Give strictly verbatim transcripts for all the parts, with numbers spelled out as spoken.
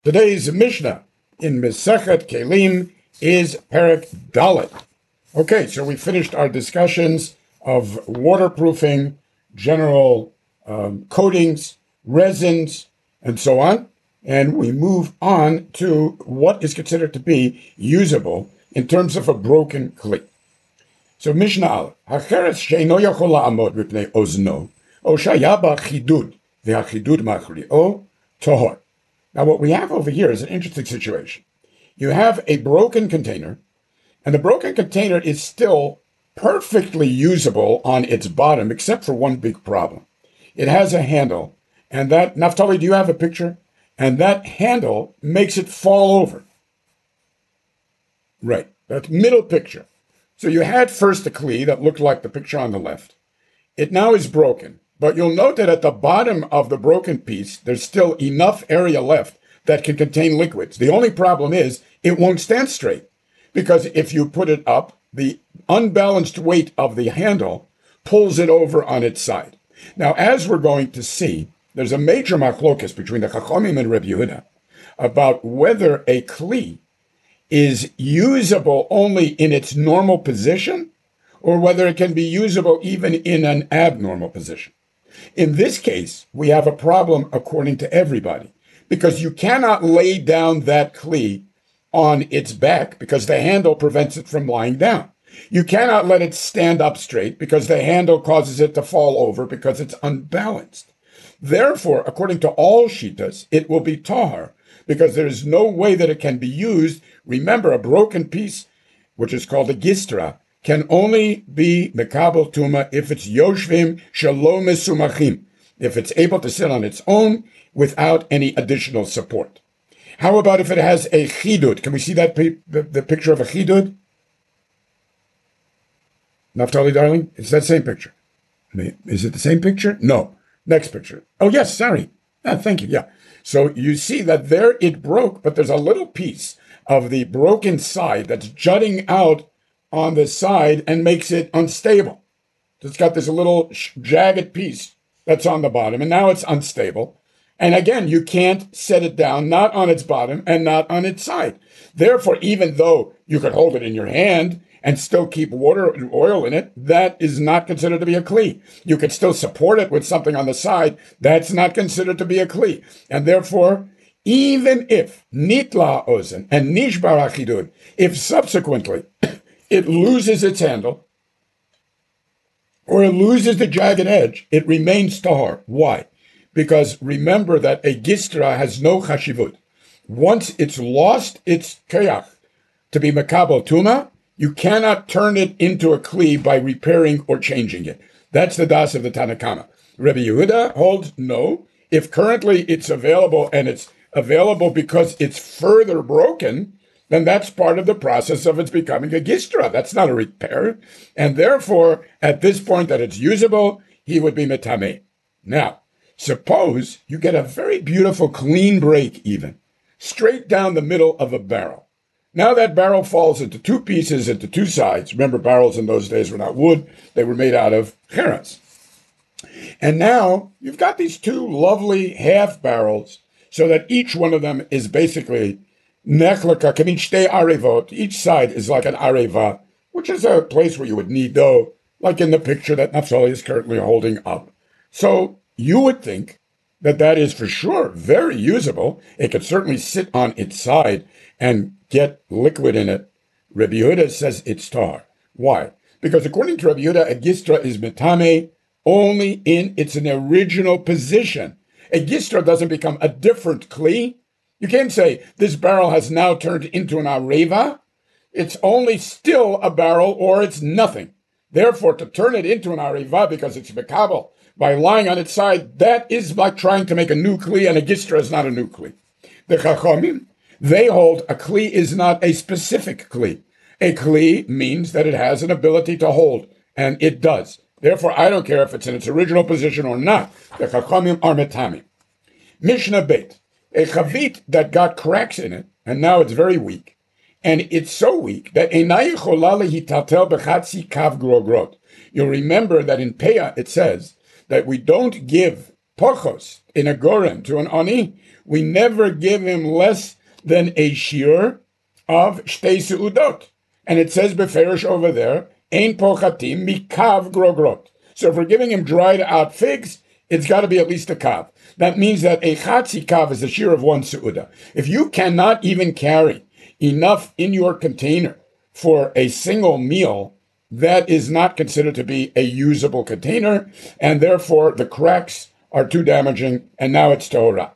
Today's Mishnah in Mesechet Kelim is Perek Dalet. Okay, so we finished our discussions of waterproofing, general um, coatings, resins, and so on, and we move on to what is considered to be usable in terms of a broken kli. So Mishnah Aleph, Hacheres she'ino yachol la'amod mipnei ozno, o shaya ba chidud, ve'achidud machri'o tohor. Now, what we have over here is an interesting situation. You have a broken container, and the broken container is still perfectly usable on its bottom, except for one big problem. It has a handle, and that, Naftali, do you have a picture? And that handle makes it fall over. Right, that middle picture. So you had first a kli that looked like the picture on the left. It now is broken. But you'll note that at the bottom of the broken piece, there's still enough area left that can contain liquids. The only problem is it won't stand straight, because if you put it up, the unbalanced weight of the handle pulls it over on its side. Now, as we're going to see, there's a major machlokas between the Chachamim and Rebbe Yehuda about whether a kli is usable only in its normal position or whether it can be usable even in an abnormal position. In this case, we have a problem according to everybody, because you cannot lay down that kli on its back because the handle prevents it from lying down. You cannot let it stand up straight because the handle causes it to fall over because it's unbalanced. Therefore, according to all shittas, it will be tahar because there is no way that it can be used. Remember, a broken piece, which is called a gistra, can only be mekabel tuma if it's yoshvim shalom mesumachim, if it's able to sit on its own without any additional support. How about if it has a chidud? Can we see that the, the picture of a chidud? Naftali, darling, it's that same picture. Is it the same picture? No. Next picture. Oh, yes, sorry. Ah, thank you. Yeah. So you see that there it broke, but there's a little piece of the broken side that's jutting out on the side and makes it unstable. It's got this little jagged piece that's on the bottom, and now it's unstable. And again, you can't set it down, not on its bottom and not on its side. Therefore, even though you could hold it in your hand and still keep water and oil in it, that is not considered to be a kli. You could still support it with something on the side. That's not considered to be a kli. And therefore, even if nitla ozen and nishbar achidud, if subsequently it loses its handle, or it loses the jagged edge, it remains tahor. Why? Because remember that a gistra has no chashivut. Once it's lost its kayach to be makabel tuma, you cannot turn it into a kli by repairing or changing it. That's the das of the Tanakama. Rebbe Yehuda holds no. If currently it's available and it's available because it's further broken, then that's part of the process of its becoming a gistra. That's not a repair. And therefore, at this point that it's usable, he would be metameh. Now, suppose you get a very beautiful clean break even, straight down the middle of a barrel. Now that barrel falls into two pieces, into two sides. Remember, barrels in those days were not wood. They were made out of cheres. And now you've got these two lovely half barrels so that each one of them is basically nechlaka, kavitchte arevot. Each side is like an areva, which is a place where you would need dough, like in the picture that Naftali is currently holding up. So you would think that that is for sure very usable. It could certainly sit on its side and get liquid in it. Rebbe Yehuda says it's tar. Why? Because according to Rebbe Yehuda, a gistra is metame only in its an original position. A gistra doesn't become a different kli. You can't say this barrel has now turned into an areva. It's only still a barrel or it's nothing. Therefore, to turn it into an areva because it's mekabel by lying on its side, that is like trying to make a new kli, and a gistra is not a new kli. The Chachamim, they hold a kli is not a specific kli. A kli means that it has an ability to hold, and it does. Therefore, I don't care if it's in its original position or not. The Chachamim are metami. Mishnah Beit. A chavit that got cracks in it, and now it's very weak. And it's so weak that einai chola lehitatel bechatzi kav grogrot. You'll remember that in Peah it says that we don't give pochos, in a goren, to an ani, we never give him less than a shiur of shtei seudot. And it says beferish over there, ein pochatim mikav grogrot. So if we're giving him dried out figs, it's got to be at least a kav. That means that a chatzi kav is a shiur of one seuda. If you cannot even carry enough in your container for a single meal, that is not considered to be a usable container, and therefore the cracks are too damaging, and now it's Torah.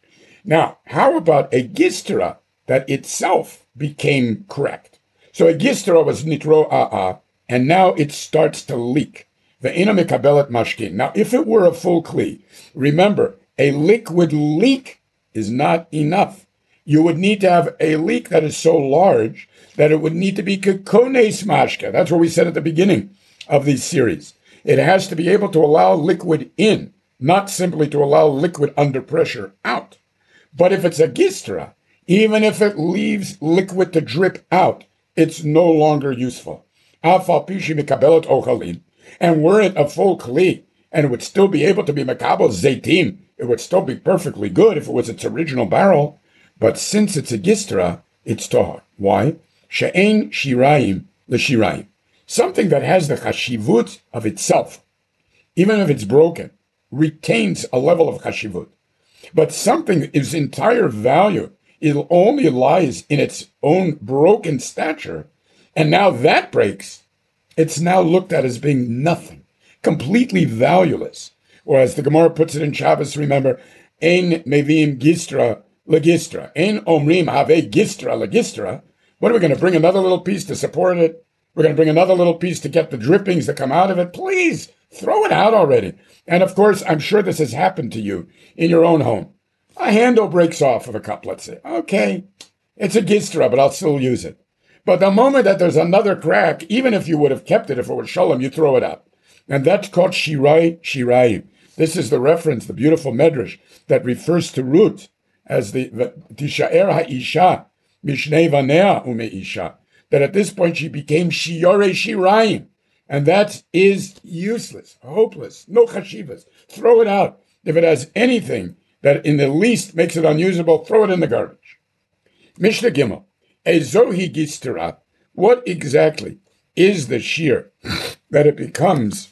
Now, how about a gistra that itself became cracked? So a gistra was nitro a'a, and now it starts to leak. Ve'ena mekabelet mashkin. Now, if it were a full kli, remember, a liquid leak is not enough. You would need to have a leak that is so large that it would need to be kekones mashka. That's what we said at the beginning of these series. It has to be able to allow liquid in, not simply to allow liquid under pressure out. But if it's a gistra, even if it leaves liquid to drip out, it's no longer useful. Afal pishi mikabelet ochalin. And were it a full kli, and it would still be able to be makabel zaitim, it would still be perfectly good if it was its original barrel. But since it's a gistra, it's tohar. Why? She'ein shirayim l'shirayim. Something that has the chashivut of itself, even if it's broken, retains a level of chashivut. But something whose entire value, it only lies in its own broken stature, and now that breaks, it's now looked at as being nothing, completely valueless. Or as the Gemara puts it in Shabbos, remember, ein mevim gistra legistra, ein omrim have gistra legistra. What are we going to bring another little piece to support it? We're going to bring another little piece to get the drippings that come out of it. Please throw it out already. And of course, I'm sure this has happened to you in your own home. A handle breaks off of a cup, let's say. Okay, it's a gistra, but I'll still use it. But the moment that there's another crack, even if you would have kept it, if it was shalom, you throw it out. And that's called shirai shirayim. This is the reference, the beautiful medrash, that refers to Ruth as the tishaer ha'isha, mishnei vanea umeisha, that at this point she became shiore shirayim. And that is useless, hopeless, no chashivas. Throw it out. If it has anything that in the least makes it unusable, throw it in the garbage. Mishnah Gimel, Ezohi Gistera, what exactly is the shear that it becomes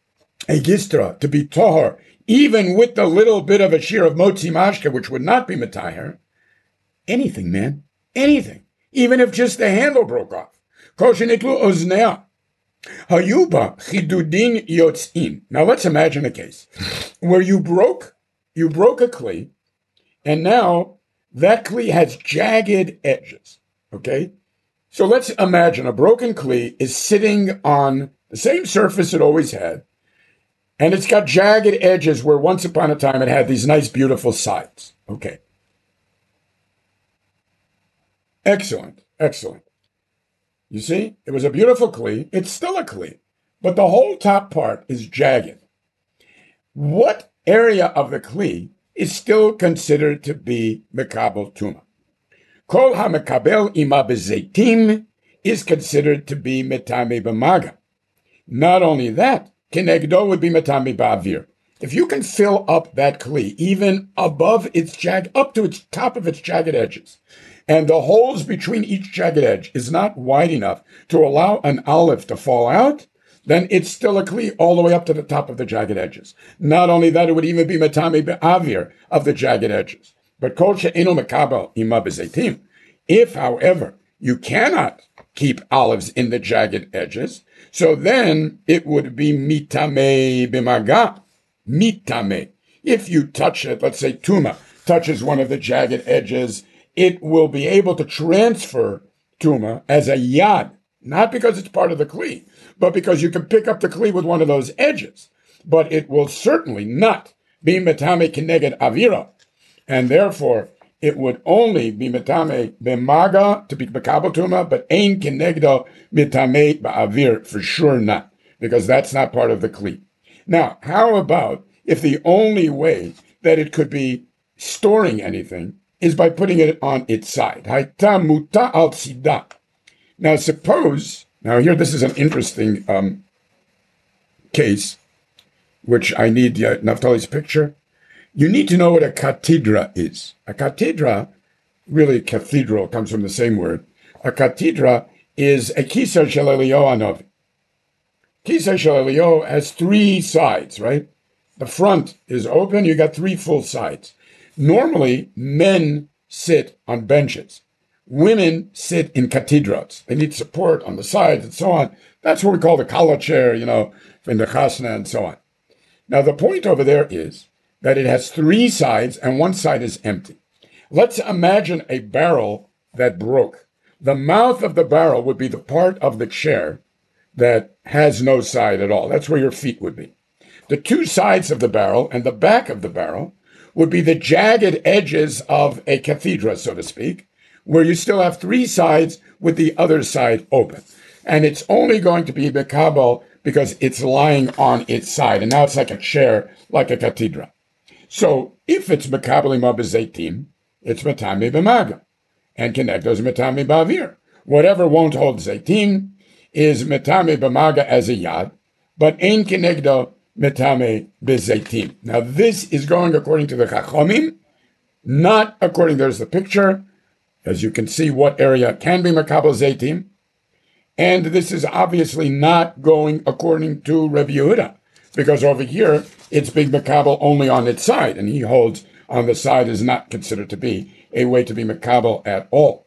a gistra, to be tahar, even with the little bit of a shear of motzi mashka, which would not be matahar? Anything, man, anything. Even if just the handle broke off. Koshenitlu oznea. Hayuba chidudin yotzin. Now let's imagine a case where you broke, you broke a kli, and now that kli has jagged edges. Okay? So let's imagine a broken kli is sitting on the same surface it always had, and it's got jagged edges where once upon a time it had these nice, beautiful sides. Okay. Excellent, excellent. You see, it was a beautiful kli. It's still a kli, but the whole top part is jagged. What area of the kli is still considered to be mekabel tuma? Kol ha-mekabel ima bezeitim is considered to be metame b'maga. Not only that, kenegdo would be metame ba'avir. If you can fill up that kli, even above its jag, up to its top of its jagged edges, and the holes between each jagged edge is not wide enough to allow an olive to fall out, then it's still a kli all the way up to the top of the jagged edges. Not only that, it would even be metame be'avir of the jagged edges. But kol she'eno mekabel ima bezeitim. If, however, you cannot keep olives in the jagged edges, so then it would be mitame b'maga. Mitame. If you touch it, let's say tuma touches one of the jagged edges, it will be able to transfer tuma as a yad, not because it's part of the kli, but because you can pick up the kli with one of those edges. But it will certainly not be metame keneged avira, and therefore it would only be metame b'maga to be mekabel tuma, but ein kenegdo metame ba'avir, for sure not, because that's not part of the kli. Now, how about if the only way that it could be storing anything is by putting it on its side? Haita muta al tzida. Now, suppose, now here, this is an interesting um, case, which I need uh, Naftali's picture. You need to know what a cathedra is. A cathedra, really cathedral, comes from the same word. A cathedra is a kiser shel Eliyahu Hanavi. Kiser shel Eliyahu has three sides, right? The front is open, you got three full sides. Normally, men sit on benches. Women sit in cathedrals. They need support on the sides and so on. That's what we call the kala chair, you know, in the chasna and so on. Now, the point over there is that it has three sides and one side is empty. Let's imagine a barrel that broke. The mouth of the barrel would be the part of the chair that has no side at all. That's where your feet would be. The two sides of the barrel and the back of the barrel would be the jagged edges of a cathedra, so to speak, where you still have three sides with the other side open. And it's only going to be mekabel because it's lying on its side. And now it's like a chair, like a cathedra. So if it's mekabel ima b'zeitim, it's metame b'maga. And kenegdo is metame ba'avir. Whatever won't hold zeitim is metame b'maga as a yad, but ein kenegdo metame b'zeitim. Now this is going according to the Chachomim, not according, there's the picture, as you can see what area can be mekabel zeitim, and this is obviously not going according to Rabbi Yehuda, because over here it's being mekabel only on its side, and he holds on the side is not considered to be a way to be mekabel at all.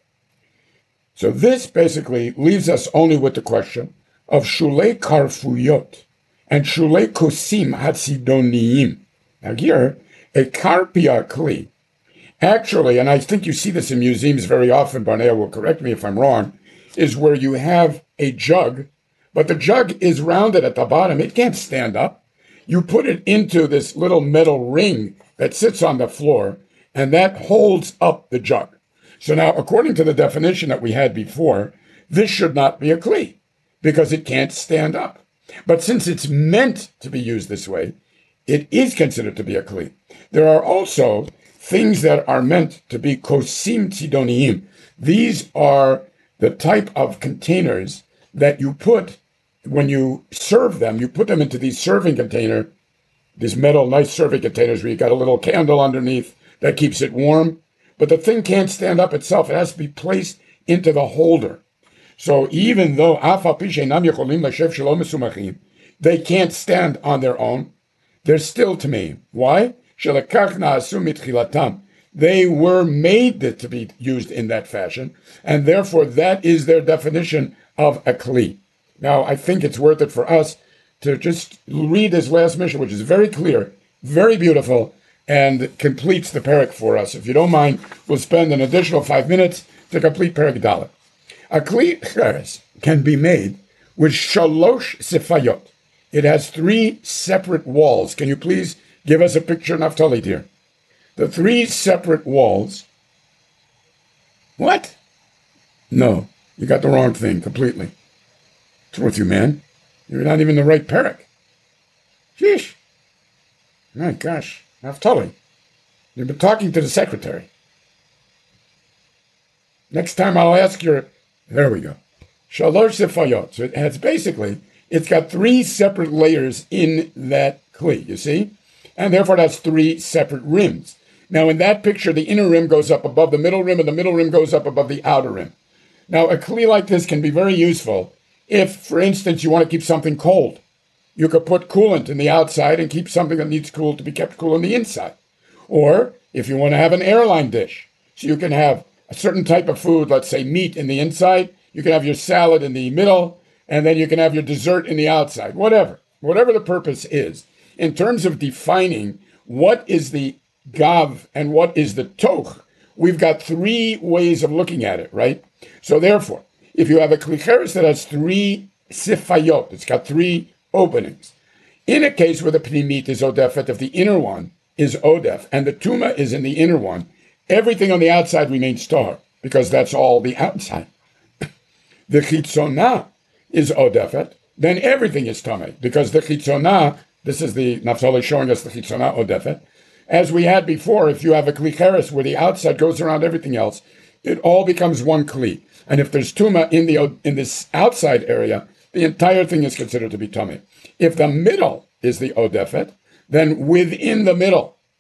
So this basically leaves us only with the question of shulei karfuyot and shulei kosim hatzidoniyim. Now here, a karpia kli, actually, and I think you see this in museums very often, Barnea will correct me if I'm wrong, is where you have a jug, but the jug is rounded at the bottom. It can't stand up. You put it into this little metal ring that sits on the floor, and that holds up the jug. So now, according to the definition that we had before, this should not be a kli, because it can't stand up. But since it's meant to be used this way, it is considered to be a kli. There are also things that are meant to be kosim tzidoniyim. These are the type of containers that you put, when you serve them, you put them into these serving container, these metal nice serving containers where you got a little candle underneath that keeps it warm. But the thing can't stand up itself. It has to be placed into the holder. So even though they can't stand on their own, they're still tamei. Why? They were made to be used in that fashion, and therefore that is their definition of a kli. Now, I think it's worth it for us to just read this last mission, which is very clear, very beautiful, and completes the parak for us. If you don't mind, we'll spend an additional five minutes to complete parak Dalet. A kli cheres can be made with shalosh sifayot. It has three separate walls. Can you please give us a picture, Naftali, here? The three separate walls. What? No, you got the wrong thing completely. What's with you, man? You're not even the right parak. Sheesh. My gosh. Naftali, you've been talking to the secretary. Next time I'll ask your... There we go. Shalosh sifayot. So it has basically, it's got three separate layers in that kli, you see? And therefore it has three separate rims. Now in that picture, the inner rim goes up above the middle rim and the middle rim goes up above the outer rim. Now a kli like this can be very useful if, for instance, you want to keep something cold. You could put coolant in the outside and keep something that needs cool to be kept cool on the inside. Or if you want to have an airline dish, so you can have a certain type of food, let's say meat in the inside, you can have your salad in the middle, and then you can have your dessert in the outside, whatever, whatever the purpose is. In terms of defining what is the gav and what is the toch, we've got three ways of looking at it, right? So therefore, if you have a kli cheres that has three sifayot, it's got three openings. In a case where the pnimit is odefet, if the inner one is odef and the tuma is in the inner one, everything on the outside remains tahor because that's all the outside. The chitzonah is odefet, then everything is tamei because the chitzonah, this is the Naftali showing us the chitzonah odefet. As we had before, if you have a kli cheres where the outside goes around everything else, it all becomes one kli. And if there's tuma in the in this outside area, the entire thing is considered to be tamei. If the middle is the odefet, then within the middle,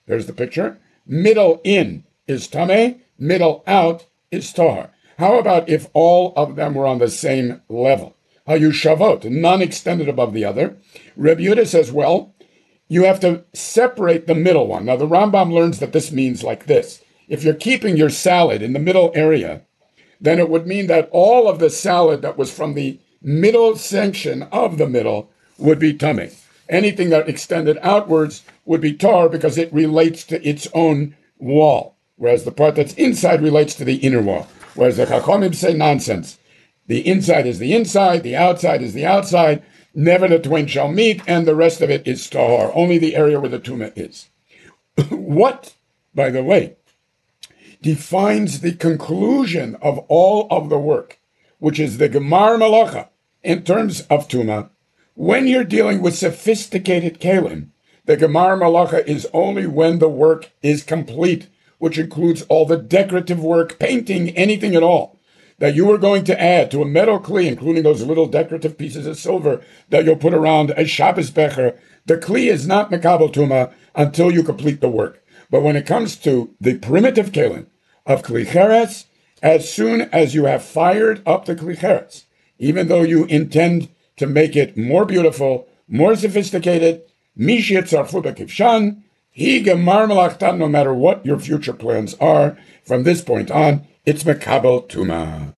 There's the picture. Middle in is tameh, middle out is tahar. How about if all of them were on the same level? Hayushavot, none extended above the other. Reb Yehuda says, well, you have to separate the middle one. Now, the Rambam learns that this means like this. If you're keeping your salad in the middle area, then it would mean that all of the salad that was from the middle section of the middle would be tameh. Anything that extended outwards would be tar because it relates to its own wall, whereas the part that's inside relates to the inner wall. Whereas the Chachamim say nonsense. The inside is the inside, the outside is the outside, never the twain shall meet, and the rest of it is tahor, only the area where the tumah is. What, by the way, defines the conclusion of all of the work, which is the Gemar Malacha, in terms of tumah? When you're dealing with sophisticated kalim, the Gemar Malacha is only when the work is complete, which includes all the decorative work, painting, anything at all that you are going to add to a metal kli, including those little decorative pieces of silver that you'll put around a Shabbos becher. The kli is not mekabel tumah until you complete the work. But when it comes to the primitive kalim of kli cheretz, as soon as you have fired up the kli cheretz, even though you intend to make it more beautiful, more sophisticated, mish yitzarfu b'kivshan, hi gemar melachtan, no matter what your future plans are, from this point on, it's mekabel tumah.